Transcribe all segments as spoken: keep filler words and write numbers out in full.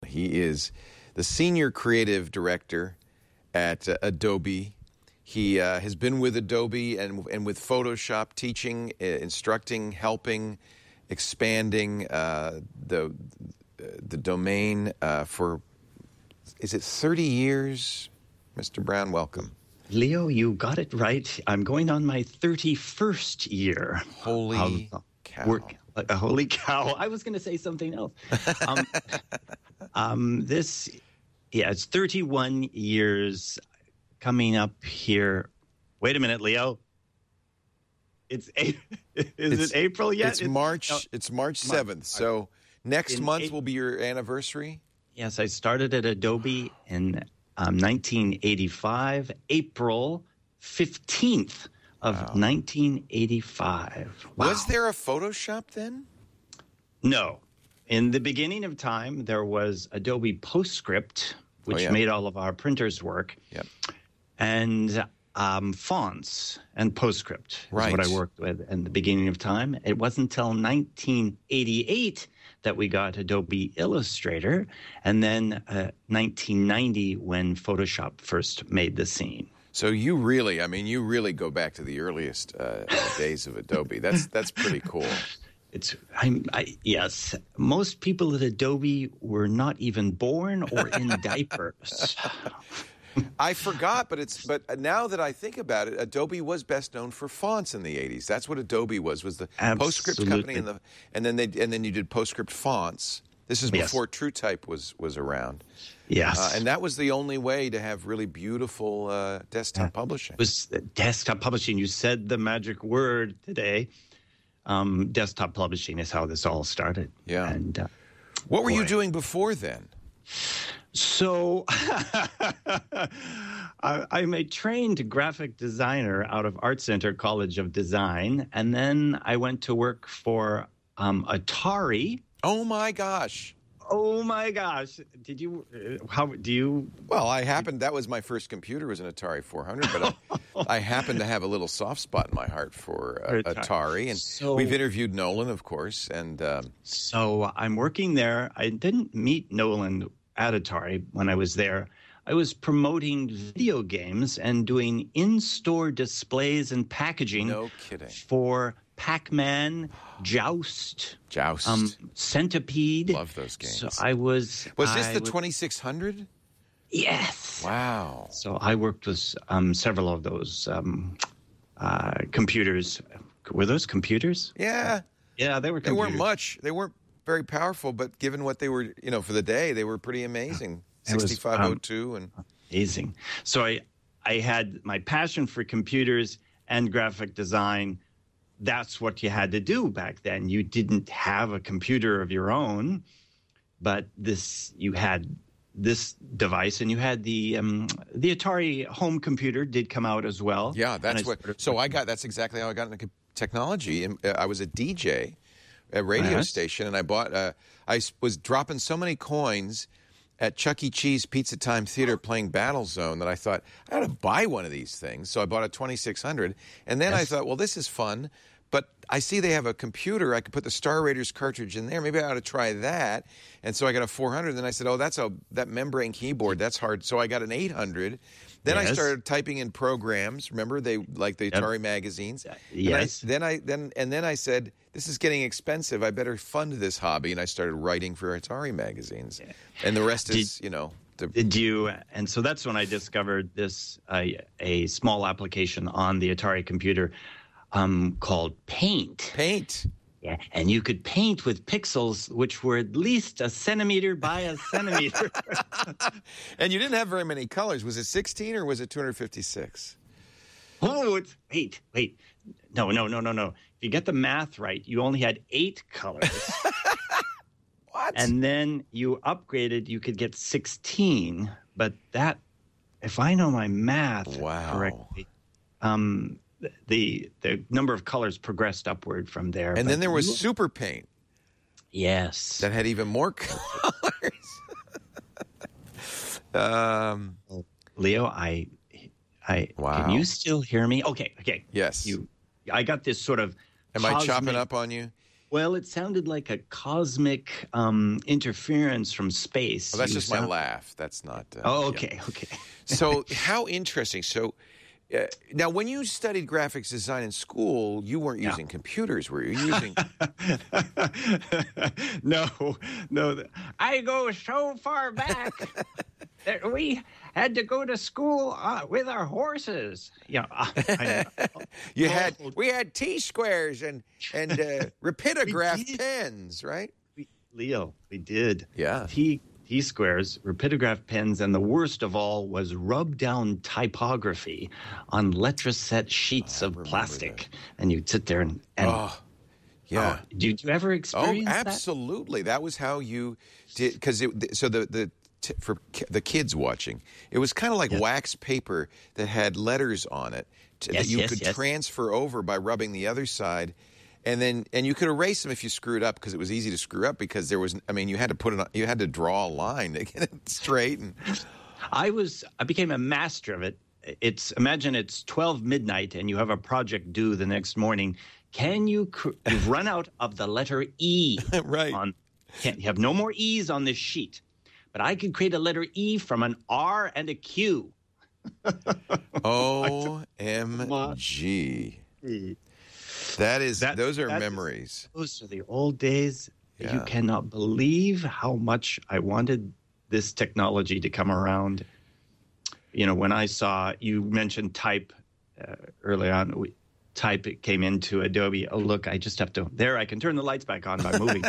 he is the senior creative director at uh, Adobe. He uh, has been with Adobe and and with Photoshop, teaching, uh, instructing, helping, expanding uh, the the domain uh, for, is it thirty years? Mister Brown, welcome. Leo, you got it right. I'm going on my thirty-first year. Holy of cow. Work. Uh, holy cow. I was going to say something else. Um, um, this, yeah, it's thirty-one years coming up here. Wait a minute, Leo. It's is It's- it April yet? It's March. no, It's March seventh. So next In month April- will be your anniversary. Yes, I started at Adobe in um, nineteen eighty-five, April fifteenth of nineteen eighty-five. Wow. Was there a Photoshop then? No. In the beginning of time, there was Adobe PostScript, which Oh, yeah. made all of our printers work, Yep. and um, fonts and PostScript is Right. what I worked with in the beginning of time. It wasn't until nineteen eighty-eight that we got Adobe Illustrator, and then uh, nineteen ninety when Photoshop first made the scene. So you really, I mean, you really go back to the earliest uh, days of Adobe. That's that's pretty cool. It's I'm I, yes. Most people at Adobe were not even born or in diapers. I forgot, but it's but now that I think about it, Adobe was best known for fonts in the eighties. That's what Adobe was was the PostScript company, and the and then they and then you did PostScript fonts. This is Yes. before TrueType was was around. Yes, Uh, and that was the only way to have really beautiful uh, desktop publishing. it was desktop publishing. You said the magic word today. Um, desktop publishing is how this all started. Yeah. And uh, What were you boy. doing before then? so I, I'm a trained graphic designer out of Art Center College of Design, and then I went to work for um, Atari. Oh my gosh. Oh my gosh! Did you? Uh, how do you? Well, I happened, that was my first computer, was an Atari four hundred, but I, I happen to have a little soft spot in my heart for uh, Atari. Atari. And So- we've interviewed Nolan, of course, and um, So I'm working there. I didn't meet Nolan at Atari when I was there. I was promoting video games and doing in-store displays and packaging no kidding. for Pac-Man, Joust, Joust. um, Centipede. Love those games. So I was. was this I the was- twenty-six hundred? Yes. Wow. So I worked with um, several of those um, uh, computers. Were those computers? Yeah. Yeah, they were They computers. weren't much. They weren't very powerful, but given what they were, you know, for the day, they were pretty amazing. It was, sixty-five oh two and Amazing. So I, I had my passion for computers and graphic design. That's what you had to do back then. You didn't have a computer of your own, but this you had this device, and you had the um, the Atari home computer did come out as well. yeah, And that's I what. sort of- So I got. That's exactly how I got into co- technology. And uh, I was a D J, a radio Yes. station, and I bought. Uh, I s- was dropping so many coins at Chuck E. Cheese Pizza Time Theater playing Battlezone that I thought I ought to buy one of these things. So I bought a twenty-six hundred, and then I Yes. thought, well, this is fun. But I see they have a computer. I could put the Star Raiders cartridge in there. Maybe I ought to try that. And so I got a four hundred. Then I said, oh, that's a that membrane keyboard. That's hard. So I got an eight hundred. Then I Yes. started typing in programs. Remember, they like the Atari magazines. And I- Yes. then I then and then I said, this is getting expensive. I better fund this hobby. And I started writing for Atari magazines. And the rest is, you know, the, Did you? And so that's when I discovered this uh, a small application on the Atari computer um, called Paint. paint. Yeah, and you could paint with pixels which were at least a centimeter by a centimeter. And you didn't have very many colors. Was it sixteen or was it two hundred fifty-six? Oh, it's, wait, wait. No, no, no, no, no. If you get the math right, you only had eight colors. What? And then you upgraded, you could get sixteen. But that, if I know my math Wow. correctly, um, the the number of colors progressed upward from there. And But then there was you- Super Paint yes. that had even more colors. um, Leo, I, I Wow. can you still hear me? Okay, okay. yes. You, I got this sort of. Am I chopping cosmic- up on you? Well, it sounded like a cosmic um, interference from space. Well, that's You just my sound- laugh. That's not. Uh, Oh, yeah. okay, okay. So how interesting. So uh, now, when you studied graphics design in school, you weren't Yeah. using computers, were you? Using no, no. I go so far back that we had to go to school uh, with our horses. Yeah, I know. you had Oh. we had T squares and and uh, rapidograph did. pens, right? We, Leo, we did. Yeah. T T squares, rapidograph pens, and the worst of all was rub down typography on letraset sheets I of remember plastic, that. and you'd sit there and. and Oh, yeah. oh, did you ever Oh, experience that? absolutely. That was how you did, because it. So the the t- for ki- the kids watching, it was kind of like Yes. wax paper that had letters on it t- Yes, that you yes, could yes. transfer over by rubbing the other side, and then and you could erase them if you screwed up, because it was easy to screw up, because there was. I mean, you had to put it. On, you had to draw a line to get it straight. And I was I became a master of it. It's imagine it's twelve midnight and you have a project due the next morning. Can you cr- you've run out of the letter E right. on can't you have no more E's on this sheet. But I could create a letter E from an R and a Q. O M G. That is. That- those are that is- memories. Those are the old days. Yeah. You cannot believe how much I wanted this technology to come around. You know, when I saw you mentioned type uh, early on, we, type it came into Adobe. Oh, look, I just have to. There, I can turn the lights back on by moving.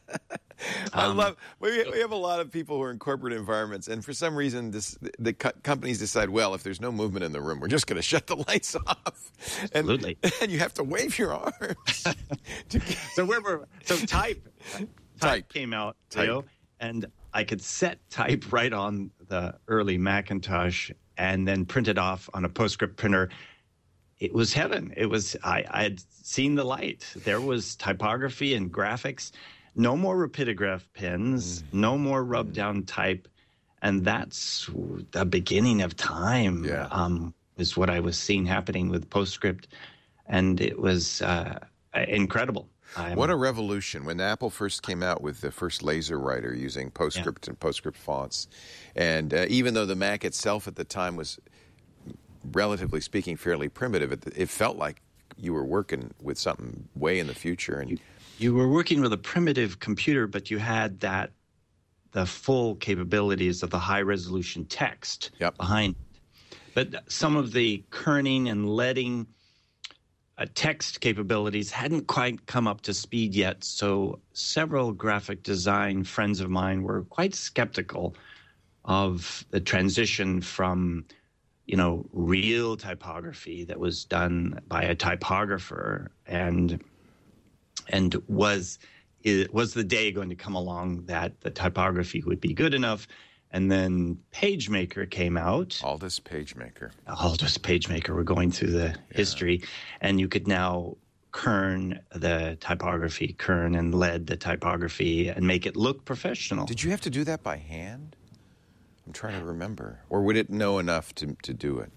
I Um, love. We, we have a lot of people who are in corporate environments, and for some reason, this, the co- companies decide, well, if there's no movement in the room, we're just going to shut the lights off. And, Absolutely. And you have to wave your arms. to get, So where were so type type, Type. came out, Type. Leo, and I could set type right on the early Macintosh and then print it off on a PostScript printer. It was heaven. It was I, I had seen the light. There was typography and graphics. No more rapidograph pens. Mm. No more rub down type, and that's the beginning of time. Yeah. Um, is what I was seeing happening with PostScript, and it was uh, incredible. I'm- what a revolution when Apple first came out with the first laser writer using PostScript and PostScript fonts. And uh, even though the Mac itself at the time was, relatively speaking, fairly primitive, it, it felt like you were working with something way in the future. And You were working with a primitive computer, but you had that the full capabilities of the high resolution text Yep. behind it. But some of the kerning and leading uh, text capabilities hadn't quite come up to speed yet. So several graphic design friends of mine were quite skeptical of the transition from, you know, real typography that was done by a typographer and and was it, was the day going to come along that the typography would be good enough. And then PageMaker came out. Aldous PageMaker. Aldous PageMaker. We're going through the history, and you could now kern the typography, kern and lead the typography, and make it look professional. Did you have to do that by hand? I'm trying to remember. Or would it know enough to, to do it?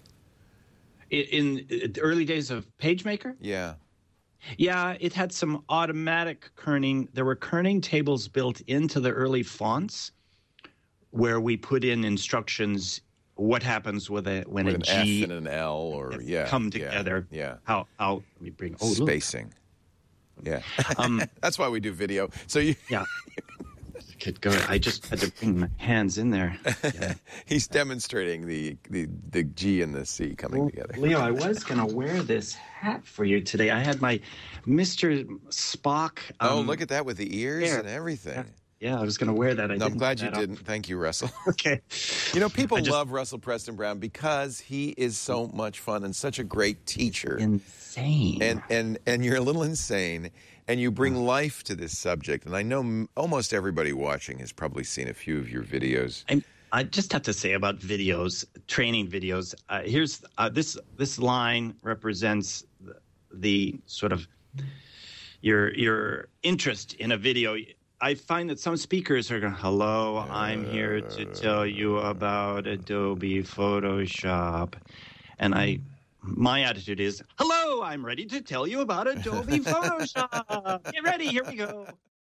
In, in the early days of PageMaker? Yeah. Yeah, it had some automatic kerning. There were kerning tables built into the early fonts where we put in instructions. What happens with a when With a an G F and an L or, yeah. come yeah, together? Yeah. How how let me bring oh look. Spacing. Yeah. Um, That's why we do video. So you, Yeah. Could go. I just had to bring my hands in there. Yeah. he's demonstrating the, the, the G and the C coming Well, together. Leo, I was going to wear this hat for you today. I had my Mister Spock. oh, um, look at that with the ears hair. and everything. Yeah, I was going to wear that. I No, I'm didn't glad put you that up. didn't. Thank you, Russell. Okay. You know, people I just- love Russell Preston Brown because he is so much fun and such a great teacher. Insane. and and and you're a little insane, and you bring life to this subject. And I know m- almost everybody watching has probably seen a few of your videos. I, I just have to say about videos, training videos. Uh, here's uh, this. This line represents the, the sort of your your interest in a video. I find that some speakers are going, hello, I'm here to tell you about Adobe Photoshop. And I, my attitude is, hello, I'm ready to tell you about Adobe Photoshop. Get ready, here we go.